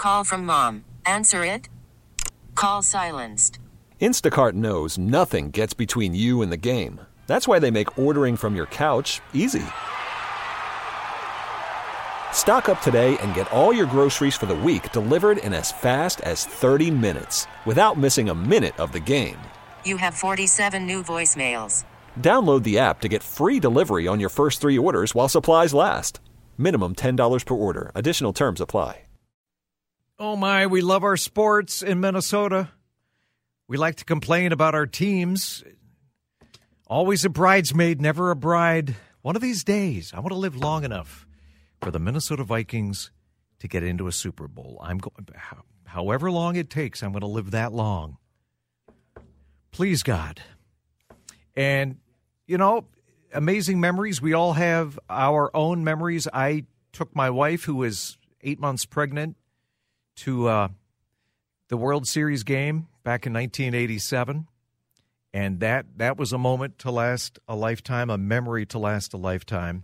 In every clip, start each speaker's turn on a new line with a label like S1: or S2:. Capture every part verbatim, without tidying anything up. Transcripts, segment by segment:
S1: Call from mom. Answer it. Call silenced.
S2: Instacart knows nothing gets between you and the game. That's why they make ordering from your couch easy. Stock up today and get all your groceries for the week delivered in as fast as thirty minutes without missing a minute of the game.
S1: You have forty-seven new voicemails.
S2: Download the app to get free delivery on your first three orders while supplies last. Minimum ten dollars per order. Additional terms apply.
S3: Oh my, we love our sports in Minnesota. We like to complain about our teams. Always a bridesmaid, never a bride. One of these days, I want to live long enough for the Minnesota Vikings to get into a Super Bowl. I'm going, however long it takes, I'm going to live that long. Please, God. And, you know, amazing memories. We all have our own memories. I took my wife, who was eight months pregnant, to uh, the World Series game back in nineteen eighty-seven. And that, that was a moment to last a lifetime, a memory to last a lifetime.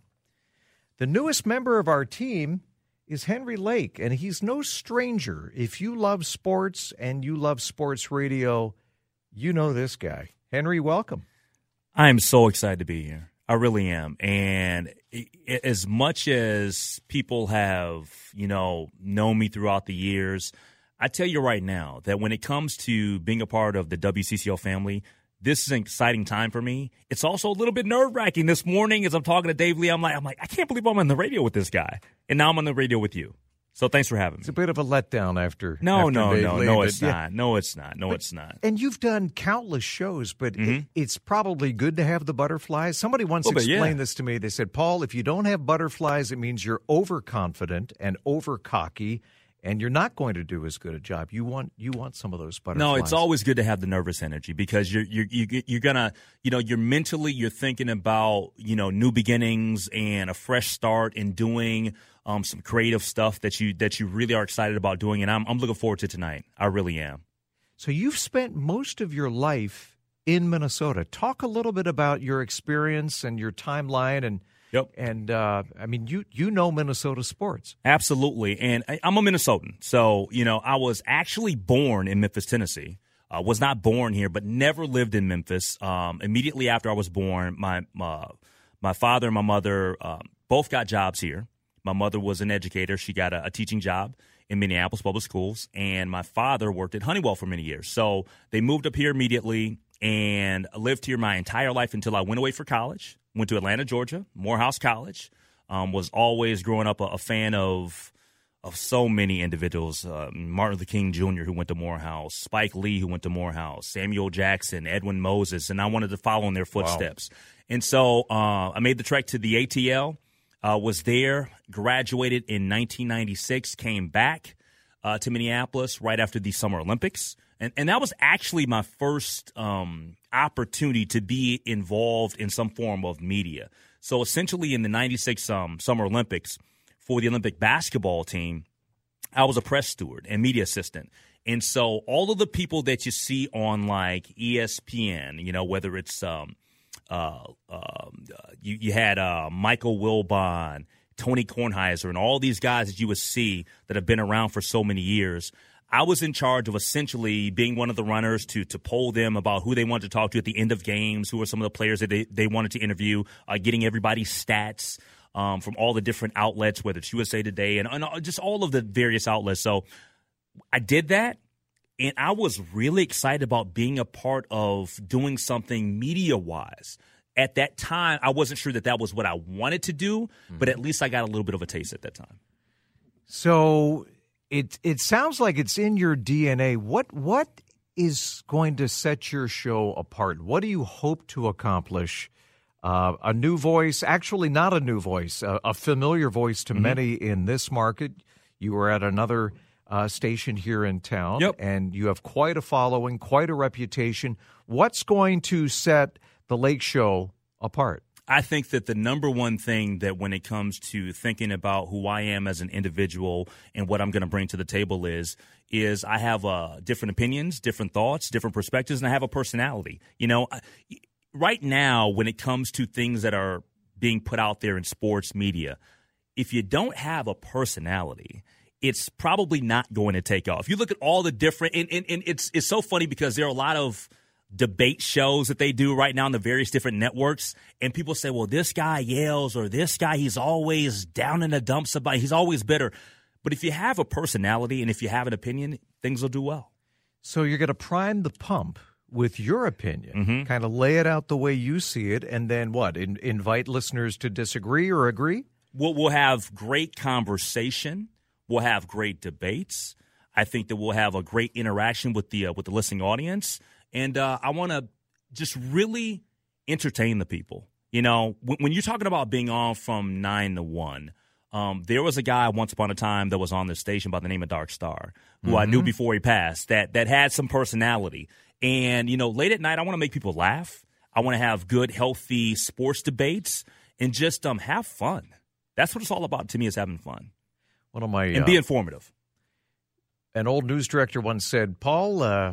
S3: The newest member of our team is Henry Lake, and he's no stranger. If you love sports and you love sports radio, you know this guy. Henry, welcome.
S4: I am so excited to be here. I really am. And as much as people have, you know, known me throughout the years, I tell you right now that when it comes to being a part of the W C C O family, this is an exciting time for me. It's also a little bit nerve-wracking. This morning as I'm talking to Dave Lee, I'm like, I'm like, I can't believe I'm on the radio with this guy. And now I'm on the radio with you. So thanks for having me.
S3: It's a bit of a letdown after
S4: No,
S3: after
S4: no,
S3: Dave
S4: no,
S3: Lee,
S4: no, it's
S3: yeah.
S4: not. No, it's not. No,
S3: but,
S4: it's not.
S3: And you've done countless shows, but
S4: Mm-hmm.
S3: it, it's probably good to have the butterflies. Somebody once
S4: Well, but,
S3: explained
S4: yeah.
S3: this to me. They said, Paul, if you don't have butterflies, it means you're overconfident and overcocky, and you're not going to do as good a job. You want you want some of those butterflies.
S4: No, it's always good to have the nervous energy because you're you're you're, you're gonna you know you're mentally you're thinking about you know new beginnings and a fresh start and doing um, some creative stuff that you that you really are excited about doing, and I'm I'm looking forward to tonight. I really am.
S3: So you've spent most of your life in Minnesota. Talk a little bit about your experience and your timeline and.
S4: Yep.
S3: And, uh, I mean, you you know Minnesota sports.
S4: Absolutely. And I, I'm a Minnesotan. So, you know, I was actually born in Memphis, Tennessee. I was not born here, but never lived in Memphis. Um, immediately after I was born, my my, my father and my mother um, both got jobs here. My mother was an educator. She got a, a teaching job in Minneapolis Public Schools. And my father worked at Honeywell for many years. So they moved up here immediately and lived here my entire life until I went away for college. Went to Atlanta, Georgia, Morehouse College. Um, was always growing up a, a fan of of so many individuals. Uh, Martin Luther King Junior, who went to Morehouse, Spike Lee, who went to Morehouse, Samuel Jackson, Edwin Moses, and I wanted to follow in their footsteps. Wow. And so uh, I made the trek to the A T L, uh, was there, graduated in nineteen ninety-six, came back uh, to Minneapolis right after the Summer Olympics. And, and that was actually my first um, opportunity to be involved in some form of media. So essentially in the ninety-six um, Summer Olympics for the Olympic basketball team, I was a press steward and media assistant. And so all of the people that you see on like E S P N, you know, whether it's um, uh, uh, you, you had uh, Michael Wilbon, Tony Kornheiser, and all these guys that you would see that have been around for so many years, I was in charge of essentially being one of the runners to to poll them about who they wanted to talk to at the end of games, who are some of the players that they, they wanted to interview, uh, getting everybody's stats um, from all the different outlets, whether it's U S A Today and, and just all of the various outlets. So I did that, and I was really excited about being a part of doing something media-wise. At that time, I wasn't sure that that was what I wanted to do, mm-hmm. but at least I got a little bit of a taste at that time.
S3: So it it sounds like it's in your D N A. What what is going to set your show apart? What do you hope to accomplish? Uh, a new voice, actually not a new voice, a, a familiar voice to mm-hmm. many in this market. You were at another uh, station here in town,
S4: yep.
S3: and you have quite a following, quite a reputation. What's going to set the Lake Show apart?
S4: I think that the number one thing that when it comes to thinking about who I am as an individual and what I'm going to bring to the table is, is I have uh, different opinions, different thoughts, different perspectives, and I have a personality. You know, right now when it comes to things that are being put out there in sports media, if you don't have a personality, it's probably not going to take off. You look at all the different, and, and, and it's it's so funny because there are a lot of debate shows that they do right now on the various different networks, and people say, well, this guy yells, or this guy, he's always down in the dumps about, he's always bitter. But if you have a personality and if you have an opinion, things will do well.
S3: So you're going to prime the pump with your opinion,
S4: mm-hmm.
S3: kind of lay it out the way you see it, and then what, in, invite listeners to disagree or agree?
S4: We'll, we'll have great conversation. We'll have great debates. I think that we'll have a great interaction with the uh, with the listening audience. And uh, I want to just really entertain the people. You know, when, when you're talking about being on from nine to one, um, there was a guy once upon a time that was on this station by the name of Dark Star, who mm-hmm. I knew before he passed, that that had some personality. And, you know, late at night, I want to make people laugh. I want to have good, healthy sports debates and just um have fun. That's what it's all about to me, is having fun.
S3: One of my
S4: and
S3: uh,
S4: be informative.
S3: An old news director once said, Paul, uh,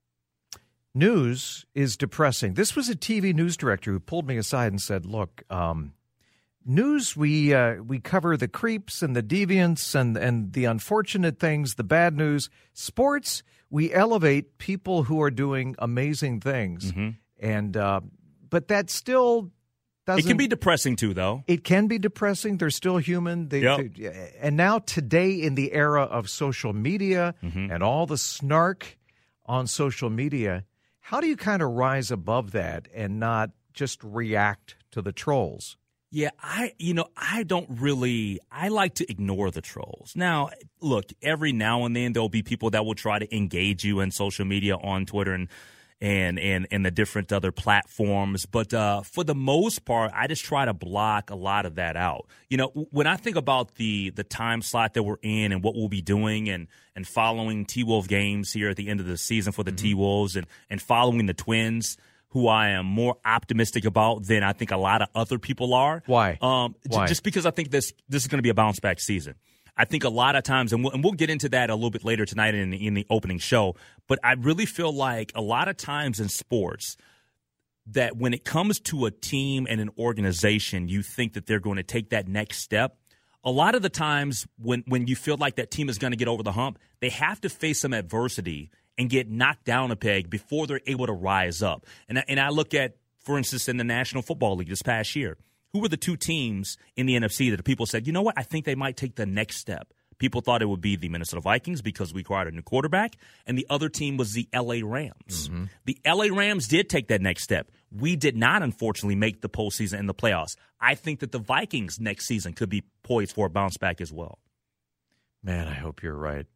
S3: news is depressing. This was a T V news director who pulled me aside and said, look, um, news, we uh, we cover the creeps and the deviants and, and the unfortunate things, the bad news. Sports, we elevate people who are doing amazing things.
S4: Mm-hmm.
S3: And uh, but that still doesn't.
S4: It can be depressing, too, though.
S3: It can be depressing. They're still human. They,
S4: yep.
S3: they, and now today, in the era of social media
S4: mm-hmm.
S3: and all the snark on social media, how do you kind of rise above that and not just react to the trolls?
S4: Yeah, I, you know, I don't really, I like to ignore the trolls. Now, look, every now and then there'll be people that will try to engage you in social media on Twitter and and and, and the different other platforms. But uh, for the most part, I just try to block a lot of that out. You know, when I think about the the time slot that we're in and what we'll be doing and and following T-Wolf games here at the end of the season for the mm-hmm. T-Wolves and, and following the Twins, who I am more optimistic about than I think a lot of other people are.
S3: Why?
S4: Um,
S3: Why?
S4: J- just because I think this this is going to be a bounce back season. I think a lot of times, and we'll, and we'll get into that a little bit later tonight in the, in the opening show, but I really feel like a lot of times in sports that when it comes to a team and an organization, you think that they're going to take that next step. A lot of the times when, when you feel like that team is going to get over the hump, they have to face some adversity and get knocked down a peg before they're able to rise up. And I, and I look at, for instance, in the National Football League this past year, who were the two teams in the N F C that people said, you know what, I think they might take the next step? People thought it would be the Minnesota Vikings because we acquired a new quarterback, and the other team was the L A Rams.
S3: Mm-hmm.
S4: The L A Rams did take that next step. We did not, unfortunately, make the postseason and the playoffs. I think that the Vikings next season could be poised for a bounce back as well.
S3: Man, I hope you're right.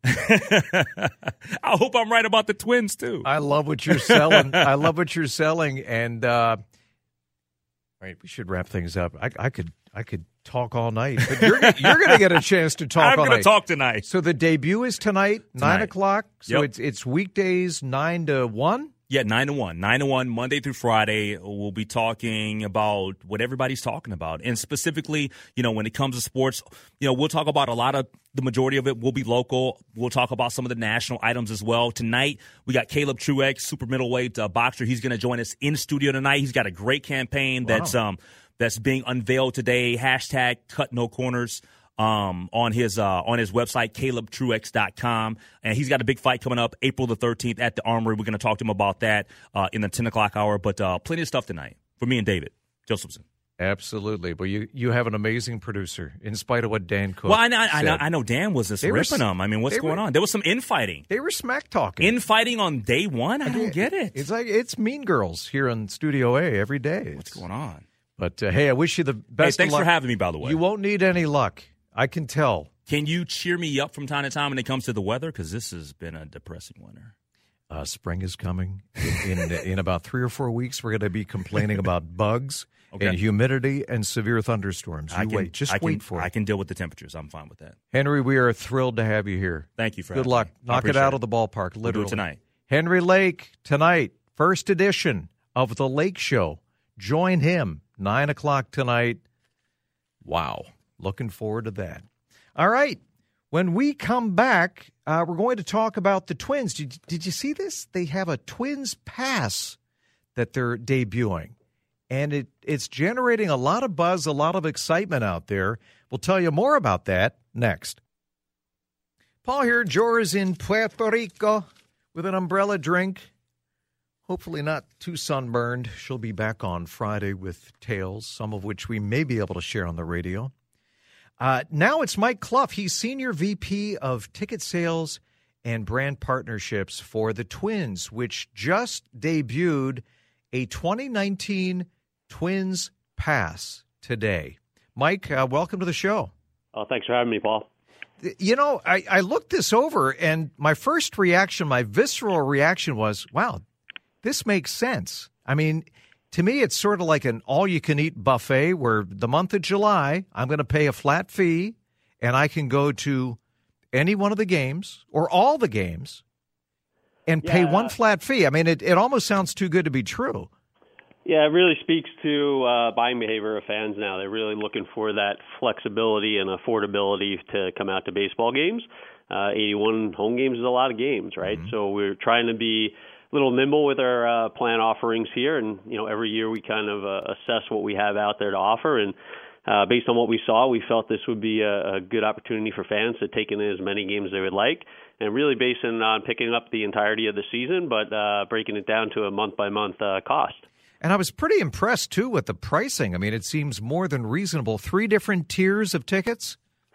S4: I hope I'm right about the Twins, too.
S3: I love what you're selling. I love what you're selling. And, uh, all right, we should wrap things up. I, I could I could talk all night, but you're, you're going to get a chance to talk
S4: I'm
S3: all
S4: gonna
S3: night. I'm
S4: going to talk tonight.
S3: So the debut is tonight,
S4: tonight.
S3: nine o'clock. So
S4: yep.
S3: it's it's weekdays, nine to one?
S4: Yeah, nine to one. nine to one, Monday through Friday. We'll be talking about what everybody's talking about. And specifically, you know, when it comes to sports, you know, we'll talk about a lot of, the majority of it will be local. We'll talk about some of the national items as well. Tonight, we got Caleb Truex, super middleweight uh, boxer. He's going to join us in studio tonight. He's got a great campaign
S3: wow.
S4: that's um that's being unveiled today. Hashtag Cut No Corners. Um, on his uh, on his website, caleb truex dot com. And he's got a big fight coming up April the thirteenth at the Armory. We're going to talk to him about that uh, in the ten o'clock hour. But uh, plenty of stuff tonight for me and David Josephson.
S3: Absolutely. Well, you, you have an amazing producer, in spite of what Dan Cook
S4: Well, I know, I know,
S3: said.
S4: I know Dan was just
S3: They were
S4: ripping
S3: s-
S4: him. I mean, what's
S3: they
S4: going
S3: were-
S4: on? There was some infighting.
S3: They were smack talking.
S4: Infighting on day one? I don't get it.
S3: It's like it's Mean Girls here on Studio A every day.
S4: What's
S3: It's,
S4: going on?
S3: But, uh, hey, I wish you the
S4: Hey,
S3: best
S4: thanks
S3: of luck.
S4: for having me, by the way.
S3: You won't need any luck. I can tell.
S4: Can you cheer me up from time to time when it comes to the weather? Because this has been a depressing winter.
S3: Uh, spring is coming. In, in in about three or four weeks, we're going to be complaining about bugs
S4: Okay.
S3: and humidity and severe thunderstorms. You
S4: I can,
S3: wait. Just
S4: I can,
S3: wait for
S4: I
S3: it.
S4: can deal with the temperatures. I'm fine with that.
S3: Henry, we are thrilled to have you here.
S4: Thank you for
S3: Good
S4: having
S3: luck.
S4: me. I
S3: Knock it
S4: appreciate
S3: out of the ballpark,
S4: We'll do
S3: literally.
S4: it tonight.
S3: Henry Lake, tonight, first edition of The Lake Show. Join him, nine o'clock tonight. Wow. Looking forward to that. All right. When we come back, uh, we're going to talk about the Twins. Did, did you see this? They have a Twins pass that they're debuting, and it, it's generating a lot of buzz, a lot of excitement out there. We'll tell you more about that next. Paul here. Jor's in Puerto Rico with an umbrella drink. Hopefully not too sunburned. She'll be back on Friday with tales, some of which we may be able to share on the radio. Uh, now it's Mike Clough. He's Senior V P of Ticket Sales and Brand Partnerships for the Twins, which just debuted a twenty nineteen Twins Pass today. Mike, uh, welcome to the show.
S5: Oh, thanks for having me, Paul.
S3: You know, I, I looked this over, and my first reaction, my visceral reaction was, wow, this makes sense. I mean, to me, it's sort of like an all-you-can-eat buffet where the month of July, I'm going to pay a flat fee, and I can go to any one of the games or all the games and
S5: yeah.
S3: pay one flat fee. I mean, it, it almost sounds too good to be true.
S5: Yeah, it really speaks to uh, buying behavior of fans now. They're really looking for that flexibility and affordability to come out to baseball games. Uh, eighty-one home games is a lot of games, right? Mm-hmm. So we're trying to be a little nimble with our uh, plan offerings here. And, you know, every year we kind of uh, assess what we have out there to offer. And uh, based on what we saw, we felt this would be a, a good opportunity for fans to take in as many games as they would like. And really basing on picking up the entirety of the season, but uh, breaking it down to a month-by-month uh, cost.
S3: And I was pretty impressed, too, with the pricing. I mean, it seems more than reasonable. Three different tiers of tickets?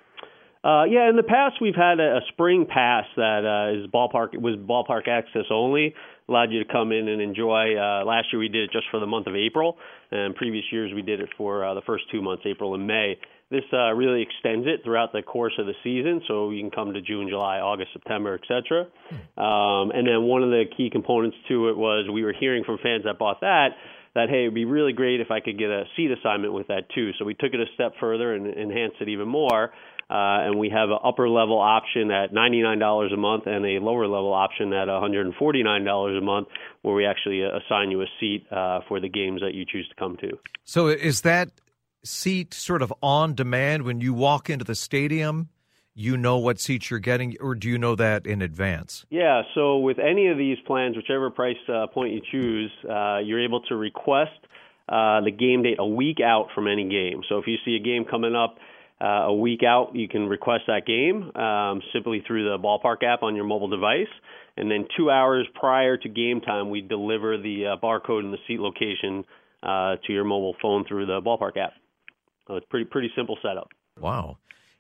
S5: Uh, yeah, in the past, we've had a, a spring pass that uh, is ballpark was ballpark access only, allowed you to come in and enjoy. Uh, last year, we did it just for the month of April, and previous years, we did it for uh, the first two months, April and May. This uh, really extends it throughout the course of the season, so you can come to June, July, August, September, et cetera. Um, and then one of the key components to it was we were hearing from fans that bought that, that, hey, it would be really great if I could get a seat assignment with that, too. So we took it a step further and enhanced it even more. Uh, and we have an upper-level option at ninety-nine dollars a month and a lower-level option at one hundred forty-nine dollars a month, where we actually assign you a seat uh, for the games that you choose to come to.
S3: So is that seat sort of on demand when you walk into the stadium? You know what seats you're getting, or do you know that in advance?
S5: Yeah, so with any of these plans, whichever price uh, point you choose, uh, you're able to request uh, the game date a week out from any game. So if you see a game coming up uh, a week out, you can request that game um, simply through the Ballpark app on your mobile device. And then two hours prior to game time, we deliver the uh, barcode and the seat location uh, to your mobile phone through the Ballpark app. So it's pretty pretty simple setup.
S3: Wow.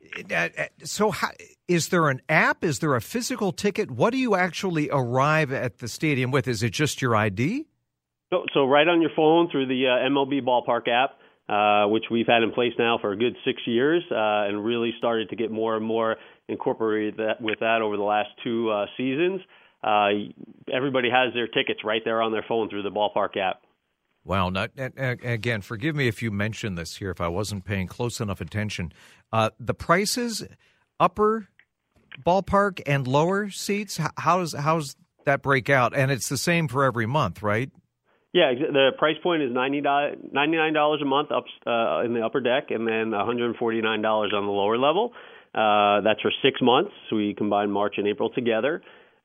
S3: So how, is there an app? Is there a physical ticket? What do you actually arrive at the stadium with? Is it just your I D?
S5: So, so right on your phone through the uh, M L B Ballpark app, uh, which we've had in place now for a good six years uh, and really started to get more and more incorporated that, with that over the last two uh, seasons. Uh, everybody has their tickets right there on their phone through the Ballpark app.
S3: Wow. Not, again, forgive me if you mentioned this here, if I wasn't paying close enough attention. Uh, the prices, upper ballpark and lower seats, how does how's that break out? And it's the same for every month, right? Yeah,
S5: the price point is ninety-nine dollars a month up uh, in the upper deck, and then one hundred forty-nine dollars on the lower level. Uh, that's for six months. So we combine March and April together.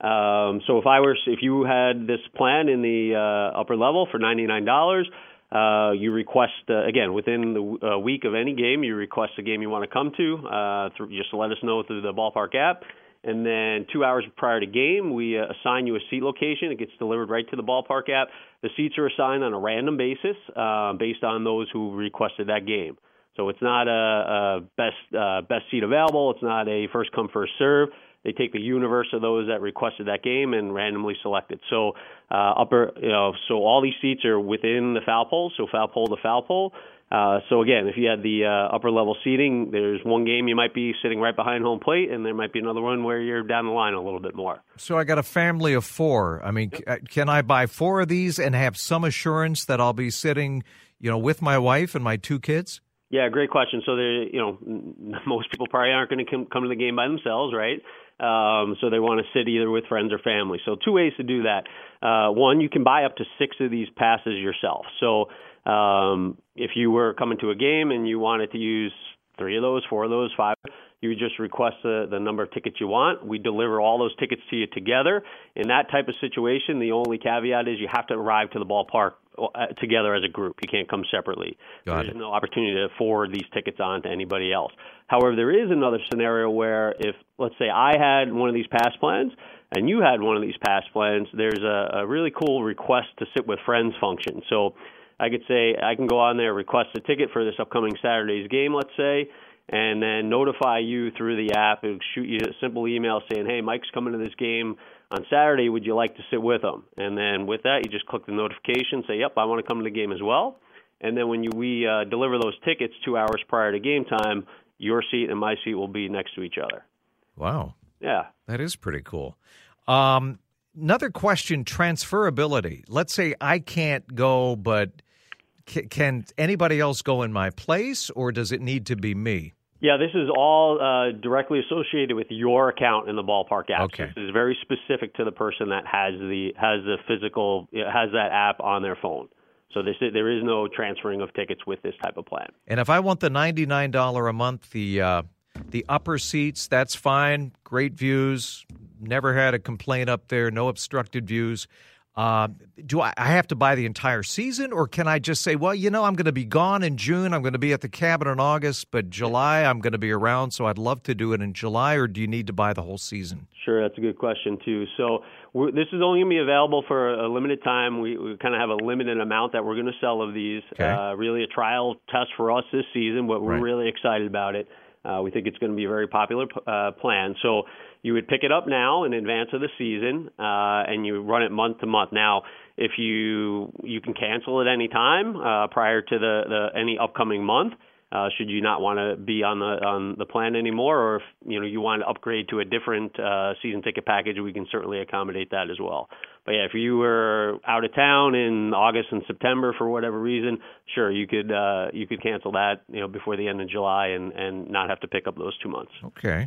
S5: Um, so if I were, if you had this plan in the uh, upper level for ninety-nine dollars, uh, you request, uh, again, within the uh, week of any game, you request a game you want to come to, uh, through, just let us know through the Ballpark app. And then two hours prior to game, we uh, assign you a seat location. It gets delivered right to the Ballpark app. The seats are assigned on a random basis uh, based on those who requested that game. So it's not a, a best uh, best seat available. It's not a first come, first serve. They take the universe of those that requested that game and randomly select it. So uh, upper, you know, so all these seats are within the foul pole, so foul pole to foul pole. Uh, so again, if you had the uh, upper level seating, there's one game you might be sitting right behind home plate, and there might be another one where you're down the line a little bit more.
S3: So I got a family of four. I mean, yep. Can I buy four of these and have some assurance that I'll be sitting, you know, with my wife and my two kids?
S5: Yeah, great question. So there, you know, most people probably aren't going to come, come to the game by themselves, right? Um, so they want to sit either with friends or family. So two ways to do that. Uh, one, you can buy up to six of these passes yourself. So um, if you were coming to a game and you wanted to use three of those, four of those, five, you would just request the, the number of tickets you want. We deliver all those tickets to you together. In that type of situation, the only caveat is you have to arrive to the ballpark uh, together as a group. You can't come separately.
S3: Got
S5: There's
S3: it.
S5: no opportunity to forward these tickets on to anybody else. However, there is another scenario where if, let's say, I had one of these pass plans and you had one of these pass plans, there's a, a really cool request to sit with friends function. So I could say I can go on there, request a ticket for this upcoming Saturday's game, let's say, and then notify you through the app and shoot you a simple email saying, hey, Mike's coming to this game on Saturday. Would you like to sit with him? And then with that, you just click the notification, say, yep, I want to come to the game as well. And then when you, we uh, deliver those tickets two hours prior to game time, your seat and my seat will be next to each other.
S3: Wow.
S5: Yeah.
S3: That is pretty cool. Um, another question, transferability. Let's say I can't go, but c- can anybody else go in my place, or does it need to be me?
S5: Yeah, this is all uh, directly associated with your account in the ballpark app.
S3: Okay.
S5: This is very specific to the person that has the has the physical has that app on their phone. So this is, there is no transferring of tickets with this type of plan.
S3: And if I want the ninety-nine dollars a month, the uh, the upper seats, that's fine. Great views. Never had a complaint up there. No obstructed views. Uh, do I, I have to buy the entire season, or can I just say, well, you know, I'm going to be gone in June. I'm going to be at the cabin in August, but July I'm going to be around, so I'd love to do it in July, or do you need to buy the whole season?
S5: Sure, that's a good question, too. So we're, this is only going to be available for a limited time. We, we kind of have a limited amount that we're going to sell of these.
S3: Okay.
S5: Uh, really a trial test for us this season, but we're
S3: Right.
S5: really excited about it. Uh, we think it's going to be a very popular uh, plan. So you would pick it up now in advance of the season, uh, and you run it month to month. Now, if you you can cancel at any time uh, prior to the, the any upcoming month, uh, should you not want to be on the on the plan anymore, or if you know you want to upgrade to a different uh, season ticket package, we can certainly accommodate that as well. But yeah, if you were out of town in August and September for whatever reason, sure you could uh, you could cancel that you know before the end of July and, and not have to pick up those two months.
S3: Okay.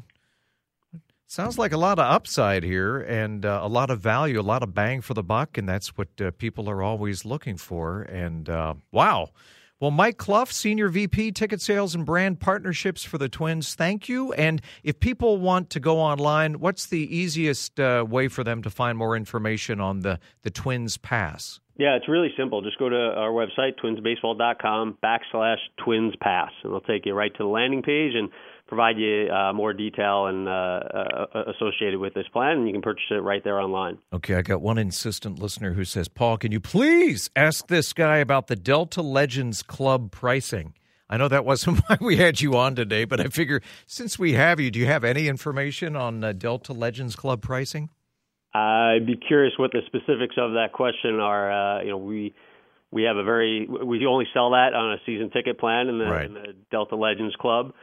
S3: Sounds like a lot of upside here and uh, a lot of value, a lot of bang for the buck, and that's what uh, people are always looking for. And uh, wow. Well, Mike Clough, Senior V P, Ticket Sales and Brand Partnerships for the Twins, thank you. And if people want to go online, what's the easiest uh, way for them to find more information on the, the Twins Pass?
S5: Yeah, it's really simple. Just go to our website, twins baseball dot com backslash Twins Pass, and it'll take you right to the landing page and provide you uh, more detail and uh, uh, associated with this plan, and you can purchase it right there online.
S3: Okay, I got one insistent listener who says, Paul, can you please ask this guy about the Delta Legends Club pricing? I know that wasn't why we had you on today, but I figure since we have you, do you have any information on uh, Delta Legends Club pricing?
S5: I'd be curious what the specifics of that question are. Uh, you know, we we have a very we only sell that on a season ticket plan in the,
S3: Right.
S5: in the Delta Legends Club.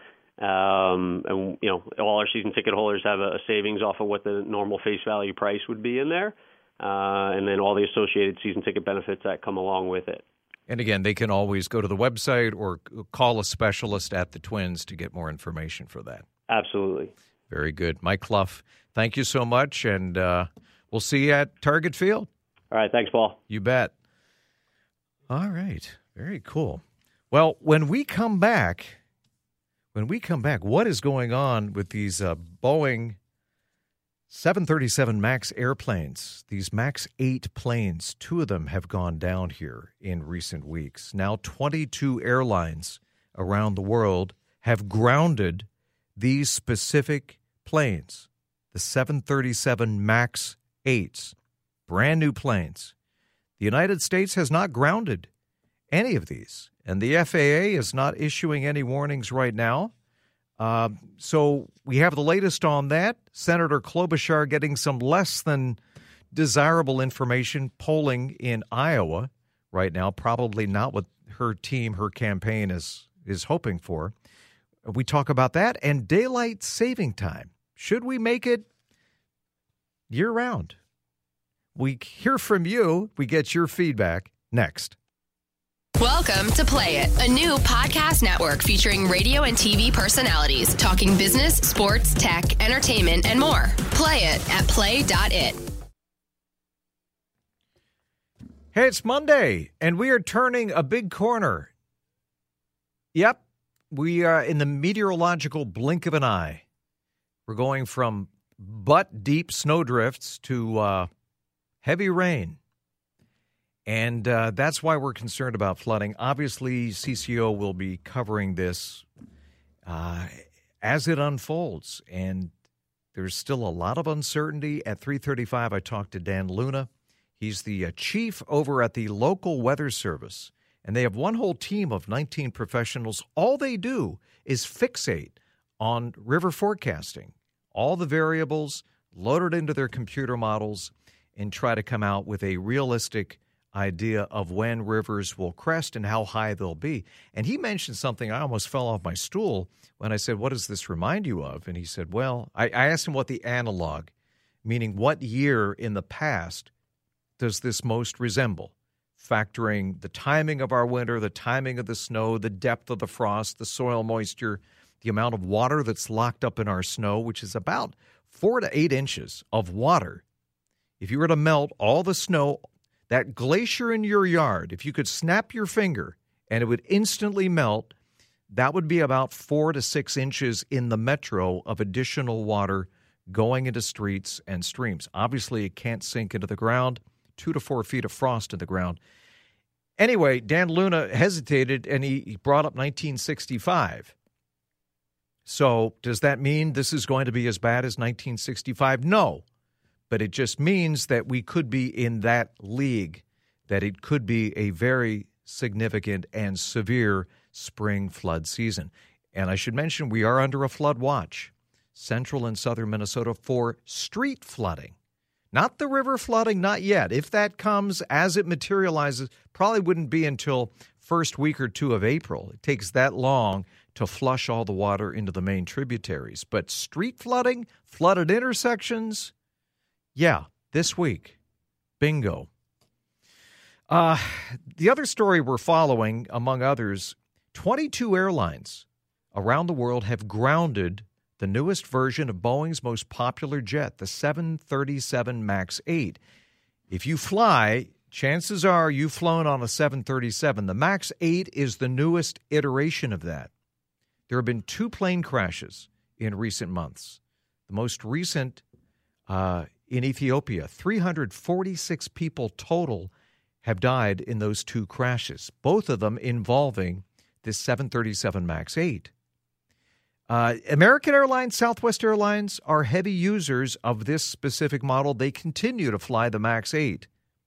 S5: Um, and, you know, all our season ticket holders have a, a savings off of what the normal face value price would be in there, uh, and then all the associated season ticket benefits that come along with it.
S3: And again, they can always go to the website or call a specialist at the Twins to get more information for that.
S5: Absolutely.
S3: Very good. Mike Clough, thank you so much, and uh, we'll see you at Target Field.
S5: All right. Thanks, Paul.
S3: You bet. All right. Very cool. Well, when we come back... When we come back, what is going on with these uh, Boeing seven thirty-seven MAX airplanes? These MAX eight planes, two of them have gone down here in recent weeks. Now twenty-two airlines around the world have grounded these specific planes, the seven thirty-seven MAX eights, brand new planes. The United States has not grounded any of these. And the F A A is not issuing any warnings right now. Uh, so we have the latest on that. Senator Klobuchar getting some less than desirable information polling in Iowa right now, probably not what her team, her campaign is, is hoping for. We talk about that and daylight saving time. Should we make it year-round? We hear from you. We get your feedback next.
S6: Welcome to Play It, a new podcast network featuring radio and T V personalities talking business, sports, tech, entertainment, and more. Play it at play dot it.
S3: Hey, it's Monday, and we are turning a big corner. Yep, we are in the meteorological blink of an eye. We're going from butt-deep snowdrifts to uh, heavy rain. And uh, that's why we're concerned about flooding. Obviously, C C O will be covering this uh, as it unfolds. And there's still a lot of uncertainty. At three thirty-five, I talked to Dan Luna. He's the uh, chief over at the local weather service. And they have one whole team of nineteen professionals. All they do is fixate on river forecasting, all the variables loaded into their computer models, and try to come out with a realistic idea of when rivers will crest and how high they'll be. And he mentioned something. I almost fell off my stool when I said, what does this remind you of? And he said, well, I, I asked him what the analog, meaning what year in the past does this most resemble, factoring the timing of our winter, the timing of the snow, the depth of the frost, the soil moisture, the amount of water that's locked up in our snow, which is about four to eight inches of water. If you were to melt all the snow, that glacier in your yard, if you could snap your finger and it would instantly melt, that would be about four to six inches in the metro of additional water going into streets and streams. Obviously, it can't sink into the ground, two to four feet of frost in the ground. Anyway, Dan Luna hesitated, and he, he brought up nineteen sixty-five. So does that mean this is going to be as bad as nineteen sixty-five? No. But it just means that we could be in that league, that it could be a very significant and severe spring flood season. And I should mention we are under a flood watch, central and southern Minnesota, for street flooding. Not the river flooding, not yet. If that comes as it materializes, probably wouldn't be until first week or two of April. It takes that long to flush all the water into the main tributaries. But street flooding, flooded intersections, yeah, this week. Bingo. Uh, the other story we're following, among others, twenty-two airlines around the world have grounded the newest version of Boeing's most popular jet, the seven thirty-seven MAX eight. If you fly, chances are you've flown on a seven thirty-seven. The MAX eight is the newest iteration of that. There have been two plane crashes in recent months. The most recent uh, in Ethiopia, three hundred forty-six people total have died in those two crashes, both of them involving this seven thirty-seven MAX eight. Uh, American Airlines, Southwest Airlines are heavy users of this specific model. They continue to fly the MAX eight.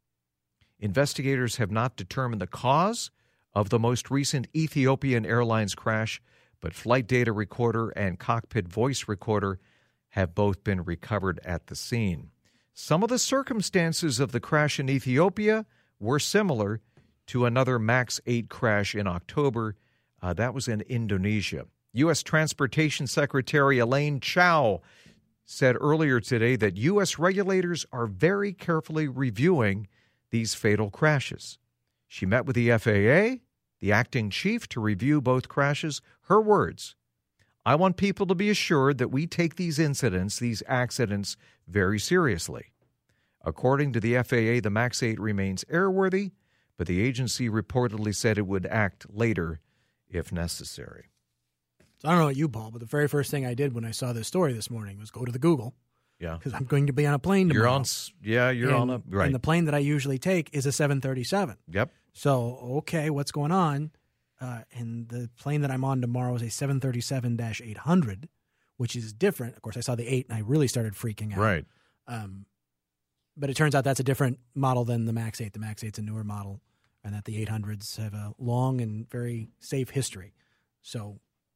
S3: Investigators have not determined the cause of the most recent Ethiopian Airlines crash, but flight data recorder and cockpit voice recorder have both been recovered at the scene. Some of the circumstances of the crash in Ethiopia were similar to another MAX eight crash in October. Uh, that was in Indonesia. U S. Transportation Secretary Elaine Chao said earlier today that U S regulators are very carefully reviewing these fatal crashes. She met with the F A A, the acting chief, to review both crashes. Her words, I want people to be assured that we take these incidents, these accidents, very seriously. According to the F A A, the MAX eight remains airworthy, but the agency reportedly said it would act later if necessary.
S7: So I don't know about you, Paul, but the very first thing I did when I saw this story this morning was go to the Google.
S3: Yeah.
S7: Because I'm going to be on a plane tomorrow.
S3: You're on, yeah, you're
S7: and,
S3: on a, right.
S7: And the plane that I usually take is a seven thirty-seven.
S3: Yep.
S7: So, okay, what's going on? Uh, and the plane that I'm on tomorrow is a seven thirty-seven eight hundred, which is different. Of course, I saw the eight and I really started freaking out.
S3: Right.
S7: Um, but it turns out that's a different model than the MAX eight. The MAX eight's a newer model, and that the eight hundreds have a long and very safe history. So,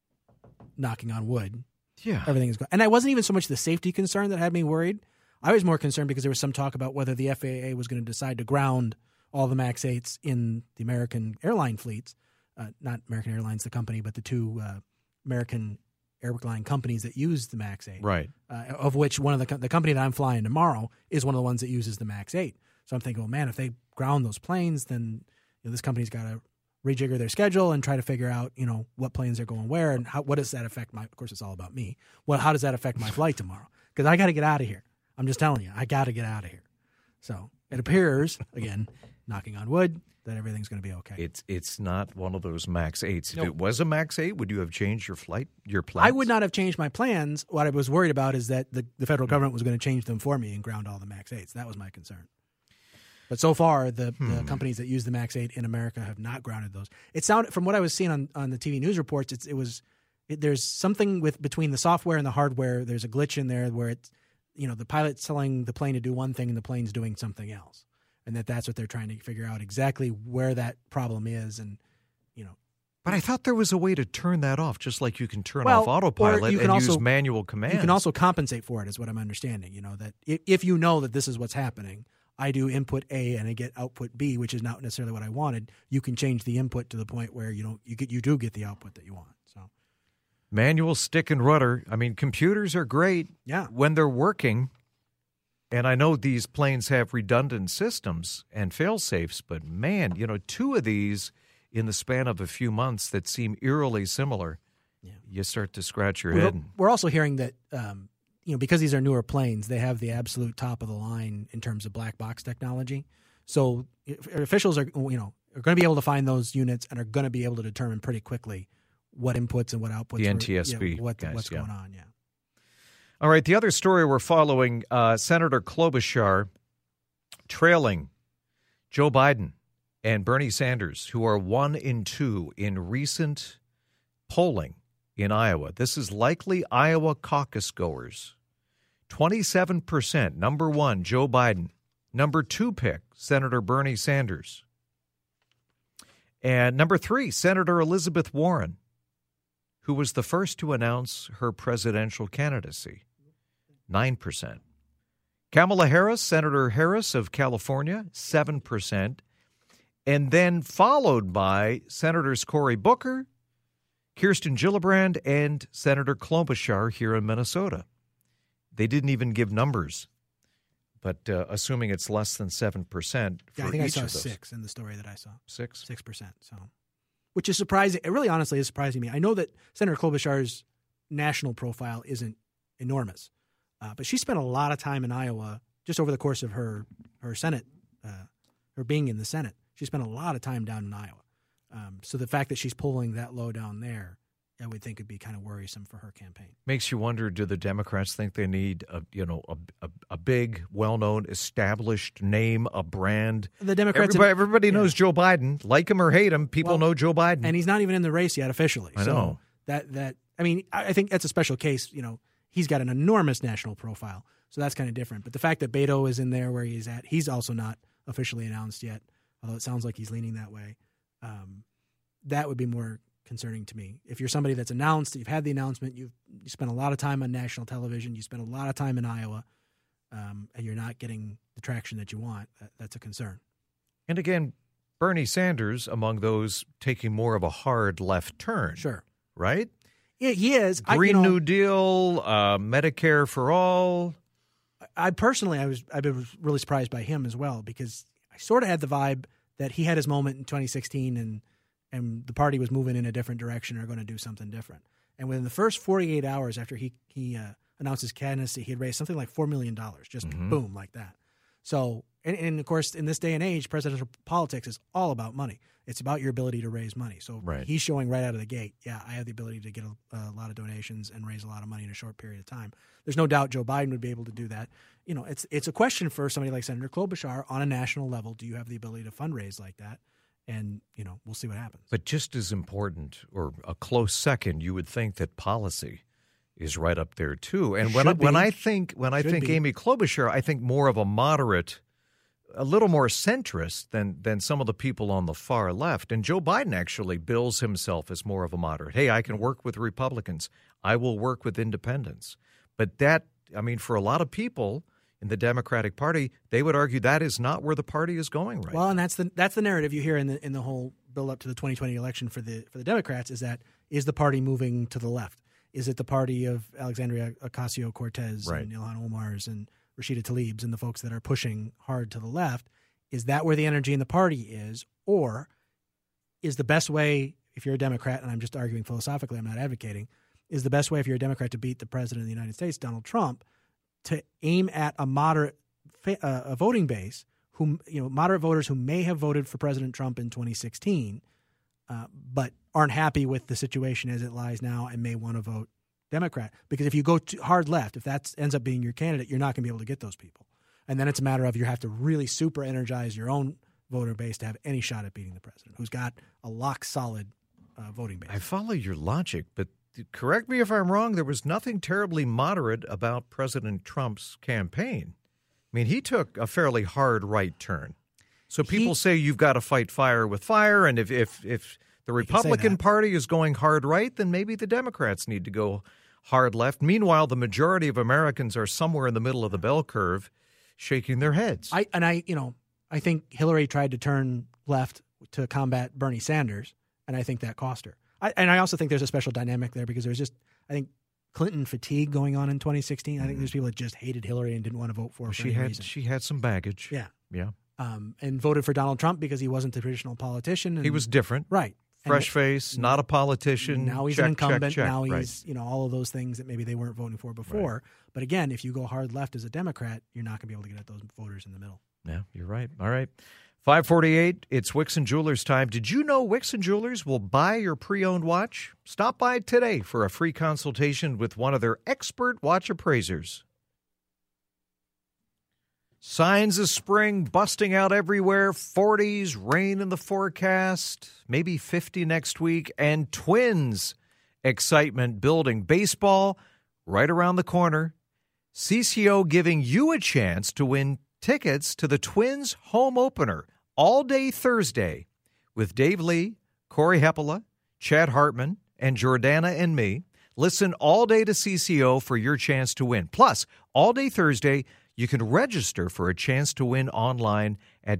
S7: knocking on wood,
S3: yeah,
S7: everything is good. And it wasn't even so much the safety concern that had me worried. I was more concerned because there was some talk about whether the F A A was going to decide to ground all the MAX eights in the American airline fleets. Uh, not American Airlines, the company, but the two uh, American airline companies that use the MAX eight.
S3: Right.
S7: Uh, of which one of the co- the company that I'm flying tomorrow is one of the ones that uses the MAX eight. So I'm thinking, well, man, if they ground those planes, then you know, this company's got to rejigger their schedule and try to figure out, you know, what planes are going where and how, what does that affect my, of course, it's all about me. Well, how does that affect my flight tomorrow? Because I got to get out of here. I'm just telling you, I got to get out of here. So it appears, again, knocking on wood, that everything's going to be okay.
S3: It's it's not one of those MAX eights. If
S7: Nope.
S3: it was a MAX eight, would you have changed your flight, your plans?
S7: I would not have changed my plans. What I was worried about is that the, the federal government was going to change them for me and ground all the MAX eights. That was my concern. But so far, the,
S3: Hmm.
S7: the companies that use the Max eight in America have not grounded those. It sounded, from what I was seeing on, on the T V news reports, it's, it was it, there's something with between the software and the hardware. There's a glitch in there where it's, you know, the pilot's telling the plane to do one thing and the plane's doing something else, and that that's what they're trying to figure out exactly where that problem is, and you know.
S3: But I thought there was a way to turn that off, just like you can turn
S7: Well,
S3: off
S7: or
S3: autopilot
S7: you
S3: and
S7: can
S3: use
S7: also-
S3: manual commands.
S7: You can also compensate for it, is what I'm understanding. You know, that if, if you know that this is what's happening, I do input A and I get output B, which is not necessarily what I wanted. You can change the input to the point where you don't you get you do get the output that you want. So
S3: manual stick and rudder. I mean, computers are great
S7: yeah,
S3: when they're working. And I know these planes have redundant systems and fail safes, but man, you know, two of these in the span of a few months that seem eerily similar,
S7: Yeah.
S3: you start to scratch your
S7: we're,
S3: head.
S7: we're also hearing that um, you know, because these are newer planes, they have the absolute top of the line in terms of black box technology. So if, officials are you know are going to be able to find those units and are going to be able to determine pretty quickly what inputs and what outputs.
S3: The
S7: were-
S3: N T S B
S7: yeah, what,
S3: guys,
S7: what's
S3: yeah.
S7: going on. Yeah.
S3: All right, the other story we're following, uh, Senator Klobuchar trailing Joe Biden and Bernie Sanders, who are one in two in recent polling in Iowa. This is likely Iowa caucus goers. twenty-seven percent, number one, Joe Biden. Number two pick, Senator Bernie Sanders. And number three, Senator Elizabeth Warren, who was the first to announce her presidential candidacy, nine percent. Kamala Harris, Senator Harris of California, seven percent. And then followed by Senators Cory Booker, Kirsten Gillibrand, and Senator Klobuchar here in Minnesota. They didn't even give numbers, but uh, assuming it's less than seven percent for
S7: Yeah, I think I
S3: each
S7: saw
S3: of those.
S7: six in the story that I saw.
S3: Six?
S7: Six percent. So, which is surprising. It really, honestly, is surprising me. I know that Senator Klobuchar's national profile isn't enormous, uh, but she spent a lot of time in Iowa just over the course of her her Senate, uh, her being in the Senate. She spent a lot of time down in Iowa. Um, so the fact that she's polling that low down there, I would think would be kind of worrisome for her campaign.
S3: Makes you wonder, do the Democrats think they need a you know a, a, a big, well-known, established name, a brand?
S7: The Democrats,
S3: Everybody,
S7: have-
S3: everybody
S7: yeah.
S3: knows Joe Biden. Like him or hate him, people
S7: Well,
S3: know Joe Biden.
S7: and he's not even in the race yet officially.
S3: I
S7: so
S3: know.
S7: that that I mean, I I think that's a special case. You know, he's got an enormous national profile, so that's kind of different. But the fact that Beto is in there where he's at, he's also not officially announced yet, although it sounds like he's leaning that way. Um, that would be more concerning to me. If you're somebody that's announced, you've had the announcement, you've you spent a lot of time on national television, you spent a lot of time in Iowa, um, and you're not getting the traction that you want, that, that's a concern.
S3: And again, Bernie Sanders among those taking more of a hard left turn.
S7: Sure.
S3: Right?
S7: Yeah, he is. I,
S3: Green
S7: you know,
S3: New Deal, uh, Medicare for all.
S7: I personally, I was, I've been really surprised by him as well, because I sort of had the vibe that he had his moment in twenty sixteen and and the party was moving in a different direction or going to do something different. And within the first forty-eight hours after he he uh, announced his candidacy, he had raised something like four million dollars, just
S3: Mhm.
S7: boom, like that. So, and, and of course, in this day and age, presidential politics is all about money. It's about your ability to raise money. So
S3: Right.
S7: he's showing right out of the gate, yeah, I have the ability to get a, a lot of donations and raise a lot of money in a short period of time. There's no doubt Joe Biden would be able to do that. You know, it's it's a question for somebody like Senator Klobuchar on a national level. Do you have the ability to fundraise like that? And, you know, we'll see what happens.
S3: But just as important, or a close second, you would think that policy is right up there too. And when I,
S7: Should
S3: when
S7: be.
S3: I think when I
S7: Should
S3: think
S7: be.
S3: Amy Klobuchar, I think more of a moderate, a little more centrist than than some of the people on the far left. And Joe Biden actually bills himself as more of a moderate. Hey, I can work with Republicans. I will work with independents. But that, I mean, for a lot of people in the Democratic Party, they would argue that is not where the party is going right
S7: Well,
S3: now.
S7: and that's the that's the narrative you hear in the in the whole build up to the twenty twenty election for the for the Democrats, is that is the party moving to the left? Is it the party of Alexandria Ocasio-Cortez
S3: Right.
S7: and Ilhan Omar's and Rashida Tlaib's and the folks that are pushing hard to the left? Is that where the energy in the party is? Or is the best way, if you're a Democrat, and I'm just arguing philosophically, I'm not advocating, is the best way if you're a Democrat to beat the president of the United States, Donald Trump, to aim at a moderate fa- uh, a voting base, who, you know, moderate voters who may have voted for President Trump in twenty sixteen, uh, but aren't happy with the situation as it lies now and may want to vote Democrat. Because if you go too hard left, if that ends up being your candidate, you're not going to be able to get those people. And then it's a matter of you have to really super energize your own voter base to have any shot at beating the president, who's got a lock-solid uh, voting base.
S3: I follow your logic, but correct me if I'm wrong, there was nothing terribly moderate about President Trump's campaign. I mean, he took a fairly hard right turn. So people he, say you've got to fight fire with fire, and if if, if the Republican Party is going hard right, then maybe the Democrats need to go hard left. Meanwhile, the majority of Americans are somewhere in the middle of the bell curve, shaking their heads.
S7: I and I, you know, I think Hillary tried to turn left to combat Bernie Sanders, and I think that cost her. I, and I also think there's a special dynamic there because there's just, I think, Clinton fatigue going on in twenty sixteen. I think there's people that just hated Hillary and didn't want to vote for her.
S3: She
S7: for any
S3: had
S7: reason.
S3: she had some baggage.
S7: Yeah,
S3: yeah,
S7: um, and voted for Donald Trump because he wasn't the traditional politician. And,
S3: he was different,
S7: right?
S3: Fresh face, not a politician.
S7: Now he's
S3: check,
S7: an incumbent.
S3: Check, check.
S7: Now he's
S3: right.
S7: you know all of those things that maybe they weren't voting for before. Right. But again, if you go hard left as a Democrat, you're not going to be able to get at those voters in the middle.
S3: Yeah, you're right. All right. five forty-eight, it's Wixon Jewelers time. Did you know Wixon Jewelers will buy your pre-owned watch? Stop by today for a free consultation with one of their expert watch appraisers. Signs of spring busting out everywhere. forties, rain in the forecast, maybe fifty next week, and Twins excitement building. Baseball right around the corner. C C O giving you a chance to win tickets to the Twins home opener all day Thursday with Dave Lee, Corey Heppola, Chad Hartman, and Jordana and me. Listen all day to C C O for your chance to win. Plus, all day Thursday, you can register for a chance to win online at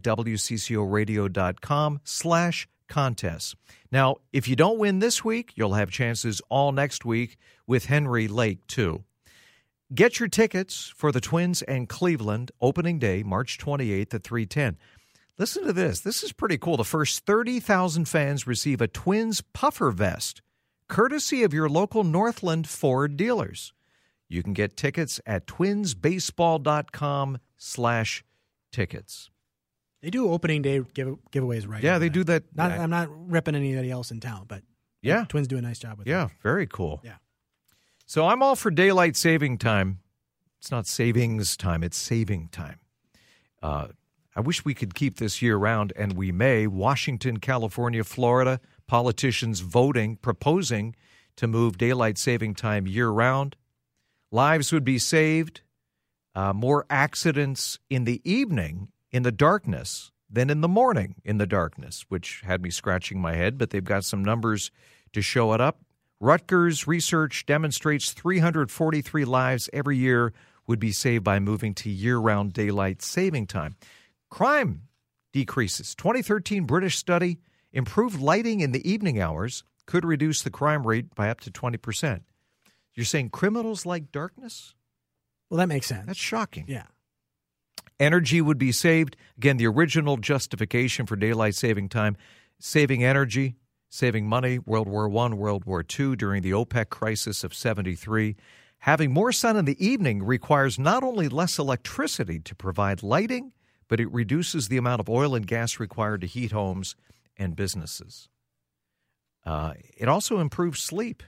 S3: WCCOradio.com slash contests. Now, if you don't win this week, you'll have chances all next week with Henry Lake, too. Get your tickets for the Twins and Cleveland opening day, March twenty-eighth at three ten. Listen to this. This is pretty cool. The first thirty thousand fans receive a Twins puffer vest, courtesy of your local Northland Ford dealers. You can get tickets at twinsbaseball.com slash tickets.
S7: They do opening day give, giveaways right
S3: Yeah, they do that.
S7: Not, I'm not ripping anybody else in town, but
S3: yeah,
S7: Twins do a nice job with
S3: yeah,
S7: that.
S3: Yeah, very cool.
S7: Yeah.
S3: So I'm all for daylight saving time. It's not savings time, it's saving time. Uh, I wish we could keep this year-round, and we may. Washington, California, Florida, politicians voting, proposing to move daylight saving time year-round. Lives would be saved. Uh, more accidents in the evening in the darkness than in the morning in the darkness, which had me scratching my head, but they've got some numbers to show it up. Rutgers research demonstrates three hundred forty-three lives every year would be saved by moving to year-round daylight saving time. Crime decreases. twenty thirteen British study, improved lighting in the evening hours could reduce the crime rate by up to twenty percent. You're saying criminals like darkness?
S7: Well, that makes sense.
S3: That's shocking.
S7: Yeah.
S3: Energy would be saved. Again, the original justification for daylight saving time, saving energy, saving money, World War One, World War Two, during the OPEC crisis of seventy-three. Having more sun in the evening requires not only less electricity to provide lighting, but it reduces the amount of oil and gas required to heat homes and businesses. Uh, it also improves sleep.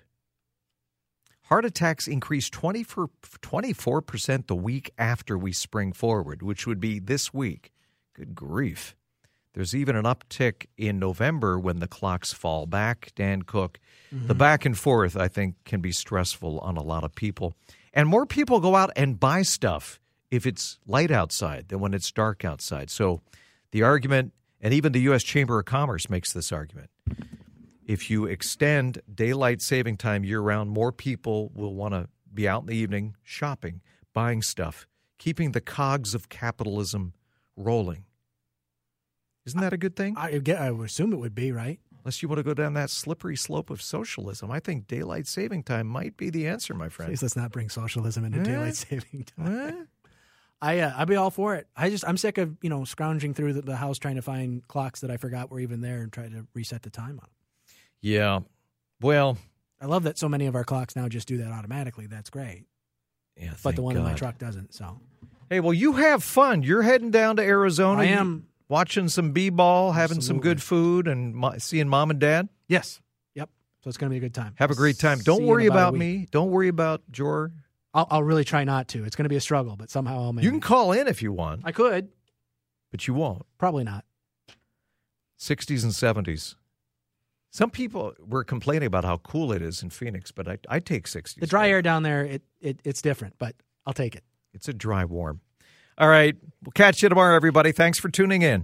S3: Heart attacks increased twenty-four percent the week after we spring forward, which would be this week. Good grief. There's even an uptick in November when the clocks fall back. Dan Cook, mm-hmm. The back and forth, I think, can be stressful on a lot of people. And more people go out and buy stuff if it's light outside than when it's dark outside. So the argument, and even the U S Chamber of Commerce makes this argument, if you extend daylight saving time year-round, more people will want to be out in the evening shopping, buying stuff, keeping the cogs of capitalism rolling. Isn't that a good thing?
S7: I, I would assume it would be, right?
S3: Unless you want to go down that slippery slope of socialism. I think daylight saving time might be the answer, my friend.
S7: Please let's not bring socialism into
S3: eh?
S7: daylight saving time.
S3: Eh?
S7: I, uh, I'd be all for it. I just, I'm sick of, you know, scrounging through the, the house trying to find clocks that I forgot were even there and try to reset the time on them.
S3: Yeah. Well,
S7: I love that so many of our clocks now just do that automatically. That's great.
S3: Yeah,
S7: but the one
S3: God.
S7: in my truck doesn't. So,
S3: hey, well, you have fun. You're heading down to Arizona.
S7: I am.
S3: Watching some b-ball, having
S7: Absolutely.
S3: some good food, and mo- seeing mom and dad?
S7: Yes. Yep. So it's going to be a good time.
S3: Have a great time. Don't
S7: See you
S3: worry
S7: in about
S3: about me. Don't worry about Jor
S7: I'll, I'll really try not to. It's going to be a struggle, but somehow I'll manage.
S3: You can call in if you want.
S7: I could.
S3: But you won't.
S7: Probably not.
S3: sixties and seventies. Some people were complaining about how cool it is in Phoenix, but I, I take sixties.
S7: The dry air down there, it, it it's different, but I'll take it.
S3: It's a dry warm. All right. We'll catch you tomorrow, everybody. Thanks for tuning in.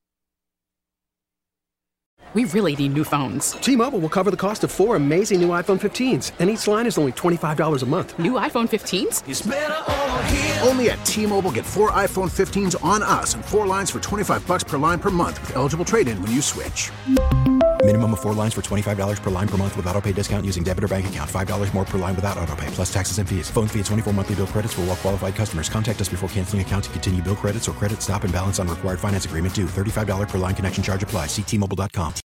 S8: We really need new phones.
S9: T-Mobile will cover the cost of four amazing new iPhone fifteens, and each line is only twenty-five dollars a month.
S8: New iPhone fifteens?
S10: It's better over here. Only at T-Mobile, get four iPhone fifteens on us and four lines for twenty-five bucks per line per month with eligible trade-in when you switch.
S11: Minimum of four lines for twenty-five dollars per line per month with autopay discount using debit or bank account. five dollars more per line without autopay, plus taxes and fees. Phone fee at twenty-four monthly bill credits for well-qualified customers. Contact us before canceling account to continue bill credits or credit stop and balance on required finance agreement due. thirty-five dollars per line connection charge applies. See T Mobile dot com.